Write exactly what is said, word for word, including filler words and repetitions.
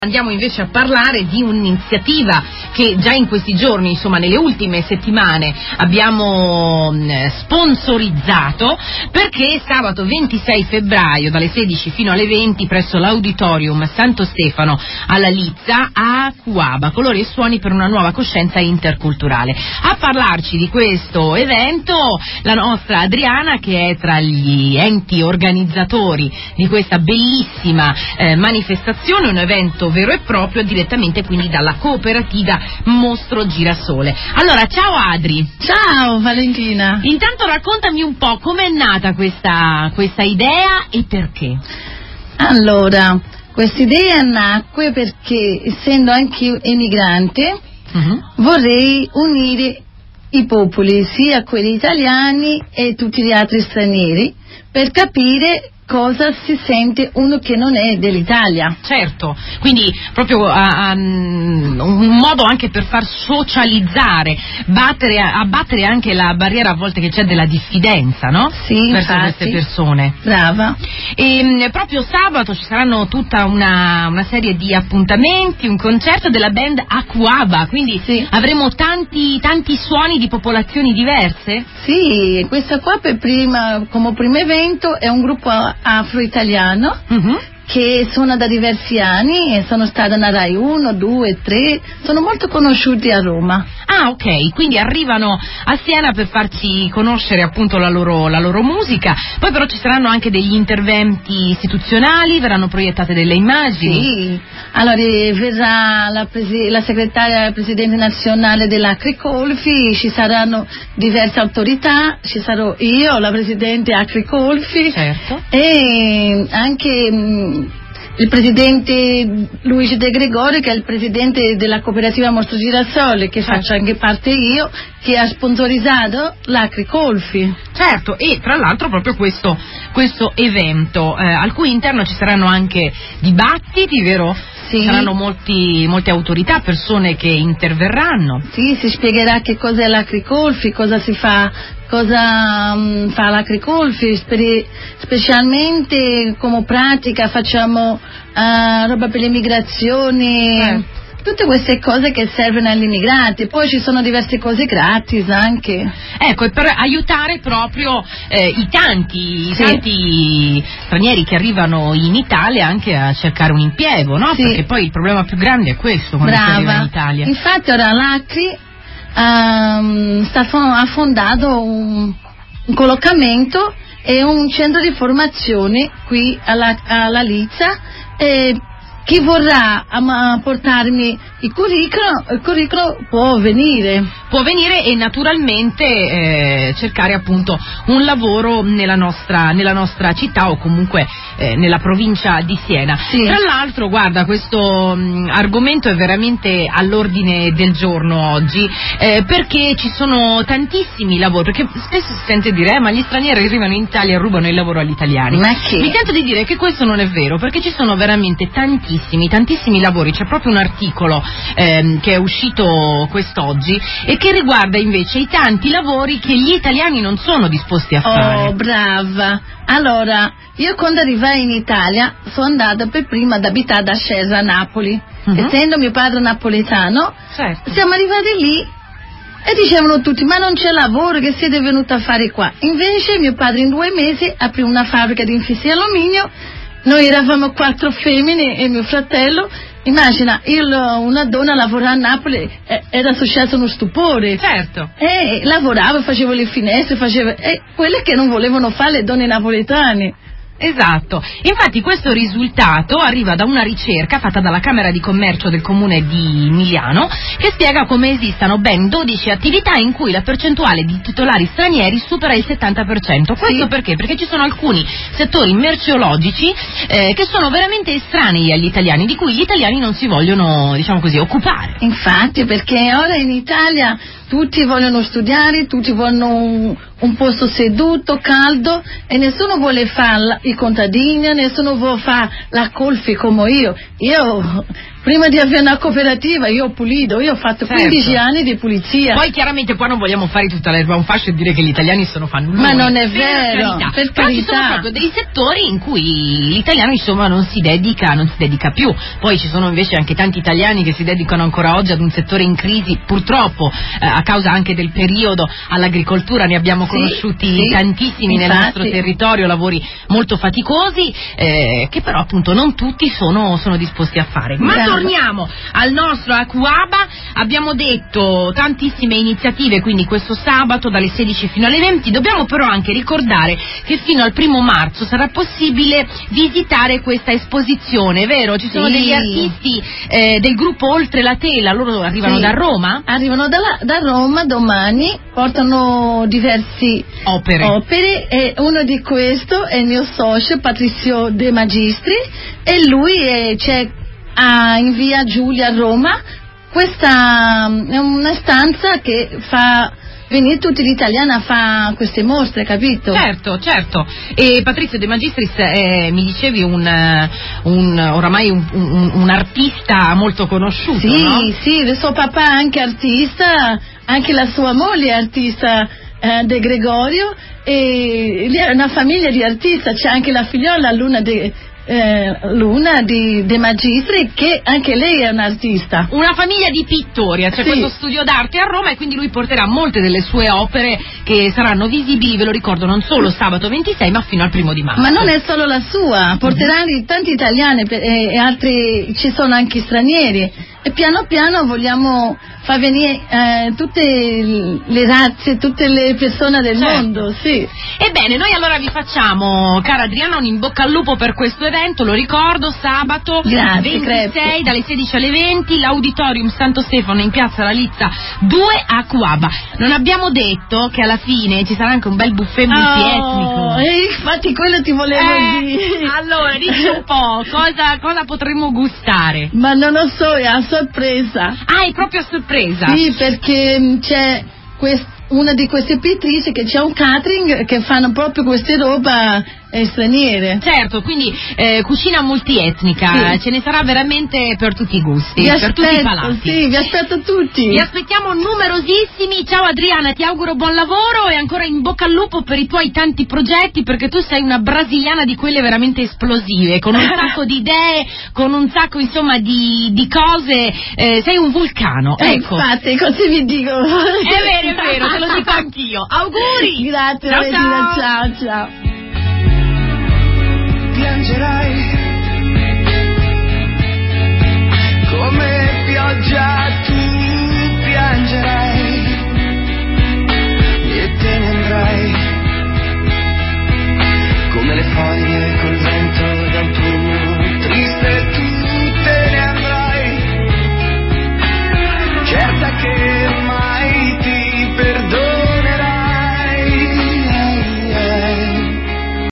Andiamo invece a parlare di un'iniziativa che già in questi giorni, insomma nelle ultime settimane, abbiamo sponsorizzato, perché sabato ventisei febbraio dalle sedici fino alle venti presso l'Auditorium Santo Stefano alla Lizza a Cuaba, colori e suoni per una nuova coscienza interculturale. A parlarci di questo evento la nostra Adriana, che è tra gli enti organizzatori di questa bellissima eh, manifestazione, un evento vero e proprio, direttamente quindi dalla cooperativa Mostro Girasole. Allora, ciao Adri. Ciao Valentina. Intanto raccontami un po' com'è nata questa, questa idea e perché. Allora, questa idea nacque perché, essendo anche emigrante, uh-huh. vorrei unire i popoli, sia quelli italiani e tutti gli altri stranieri, per capire cosa si sente uno che non è dell'Italia. Certo, quindi proprio uh, um, un modo anche per far socializzare, battere, abbattere anche la barriera a volte che c'è della diffidenza, no? Sì, verso infatti. queste persone. Brava. E um, proprio sabato ci saranno tutta una, una serie di appuntamenti, un concerto della band Acuaba, quindi sì. avremo tanti, tanti suoni di popolazioni diverse? Sì, questa qua per prima, come primo evento è un gruppo afro-italiano uh-huh. che suona da diversi anni e sono stata na Rai uno, due, tre, sono molto conosciuti a Roma. Ah, ok, quindi arrivano a Siena per farci conoscere appunto la loro, la loro musica. Poi però ci saranno anche degli interventi istituzionali, verranno proiettate delle immagini. Sì, allora verrà la, presi- la segretaria la presidente nazionale dell'Acricolfi, ci saranno diverse autorità, ci sarò io, la presidente Acricolfi, certo. e anche mh, il presidente Luigi De Gregori, che è il presidente della cooperativa Mostro Girasole, che certo. faccio anche parte io, che ha sponsorizzato l'Acricolfi. Certo, e tra l'altro proprio questo, questo evento, eh, al cui interno ci saranno anche dibattiti, vero? Sì. Saranno molti, molte autorità, persone che interverranno. Sì, si spiegherà che cos'è l'Acricolfi, cosa si fa, cosa um, fa l'Acricolfi, spe- specialmente come pratica facciamo uh, roba per le migrazioni, eh. tutte queste cose che servono agli immigrati. Poi ci sono diverse cose gratis anche. Ecco, e per aiutare proprio eh, i tanti, i sì. tanti stranieri che arrivano in Italia anche a cercare un impiego, no? Sì. Perché poi il problema più grande è questo quando si arriva in Italia. Infatti ora l'Acri um, sta, ha fondato un, un collocamento e un centro di formazione qui alla, alla Lizza, e chi vorrà um, portarmi il curriculum, il curriculum può venire. Può venire e naturalmente eh, cercare appunto un lavoro nella nostra, nella nostra città o comunque eh, nella provincia di Siena. Sì. Tra l'altro, guarda, questo mh, argomento è veramente all'ordine del giorno oggi, eh, perché ci sono tantissimi lavori, perché spesso si sente dire eh, ma gli stranieri arrivano in Italia e rubano il lavoro agli italiani. Ma che? Mi sento di dire che questo non è vero, perché ci sono veramente tantissimi, tantissimi lavori. C'è proprio un articolo ehm, che è uscito quest'oggi e che riguarda invece i tanti lavori che gli italiani non sono disposti a fare. Oh, brava. Allora, io quando arrivai in Italia sono andata per prima ad abitare a Scesa, a Napoli. Uh-huh. Essendo mio padre napoletano, certo. siamo arrivati lì e dicevano tutti: ma non c'è lavoro, che siete venuti a fare qua? Invece mio padre in due mesi aprì una fabbrica di infissi di alluminio. Noi eravamo quattro femmine e mio fratello. Immagina, io una donna lavorava a Napoli, eh, era successo uno stupore. Certo. E lavoravo, facevo le finestre, facevo e quelle che non volevano fare le donne napoletane. Esatto, infatti questo risultato arriva da una ricerca fatta dalla Camera di Commercio del Comune di Miliano, che spiega come esistano ben dodici attività in cui la percentuale di titolari stranieri supera il settanta per cento. Questo sì. perché? Perché ci sono alcuni settori merceologici eh, che sono veramente estranei agli italiani, di cui gli italiani non si vogliono, diciamo così, occupare. Infatti, perché ora in Italia tutti vogliono studiare, tutti vogliono un, un posto seduto, caldo, e nessuno vuole fare i contadini, nessuno vuole fare la colfi come io. Io prima di avere una cooperativa io ho pulito, io ho fatto certo. quindici anni di pulizia. Poi chiaramente qua non vogliamo fare tutta l'erba un fascio e dire che gli italiani sono fannulloni. Ma non è per vero, carità. per Però ci sono carità. proprio dei settori in cui l'italiano insomma non si dedica, non si dedica più. Poi ci sono invece anche tanti italiani che si dedicano ancora oggi ad un settore in crisi, purtroppo eh, a causa anche del periodo, all'agricoltura. Ne abbiamo Sì, conosciuti sì, tantissimi nel infatti. nostro territorio, lavori molto faticosi eh, che però appunto non tutti sono, sono disposti a fare. Ma Brava. torniamo al nostro Acuaba. Abbiamo detto tantissime iniziative, quindi questo sabato dalle sedici fino alle venti. Dobbiamo però anche ricordare che fino al primo marzo sarà possibile visitare questa esposizione, vero? Ci sono Sì. degli artisti eh, del gruppo Oltre la Tela, loro arrivano Sì. da Roma? Arrivano da, da Roma domani, portano diversi Opere. opere e uno di questo è il mio socio Patrizio De Magistri e lui è, c'è a, in via Giulia a Roma. Questa um, è una stanza che fa venire tutti gli italiani a fare queste mostre, capito? Certo, certo. E Patrizio De Magistris è, mi dicevi, un, un oramai un, un, un artista molto conosciuto, Sì, no? sì, il suo papà è anche artista, anche la sua moglie è artista eh, De Gregorio e lì è una famiglia di artisti, c'è anche la figliola Luna De, eh, Luna di De Magistri che anche lei è un'artista. Una famiglia di pittori, c'è Sì. questo studio d'arte a Roma e quindi lui porterà molte delle sue opere che saranno visibili, ve lo ricordo, non solo sabato ventisei ma fino al primo di marzo. Ma non è solo la sua, porterà mm-hmm. tanti italiani per- e, e altri, ci sono anche stranieri e piano piano vogliamo far venire eh, tutte le razze, tutte le persone del Certo. mondo, sì. Ebbene, noi allora vi facciamo, cara Adriana, un in bocca al lupo per questo evento, lo ricordo, sabato Grazie, ventisei grazie. dalle sedici alle venti, l'Auditorium Santo Stefano in piazza La Lizza due a Cuaba. Non abbiamo detto che alla fine ci sarà anche un bel buffet multietnico. Oh, e infatti quello ti volevo Eh, dire. allora, dici un po', cosa, cosa potremmo gustare? Ma non lo so, è a sorpresa. Ah, è proprio a sorpresa? Sì, perché mh, c'è quest- una di queste pittrici che c'è un catering che fanno proprio queste roba eh, straniere. Certo, quindi eh, cucina multietnica, Sì. ce ne sarà veramente per tutti i gusti, Vi per tutti i aspetto, palati. sì, vi aspetto tutti. Vi aspettiamo numerosissimi. Ciao Adriana, ti auguro buon lavoro e ancora in bocca al lupo per i tuoi tanti progetti, perché tu sei una brasiliana di quelle veramente esplosive, con un sacco di idee, con un sacco insomma di, di cose, eh, sei un vulcano, Eh, ecco. infatti, così vi dico. È vero, è vero, te lo dico anch'io. Auguri! Grazie, Ciao, Valentina, ciao. ciao, ciao. Piangerai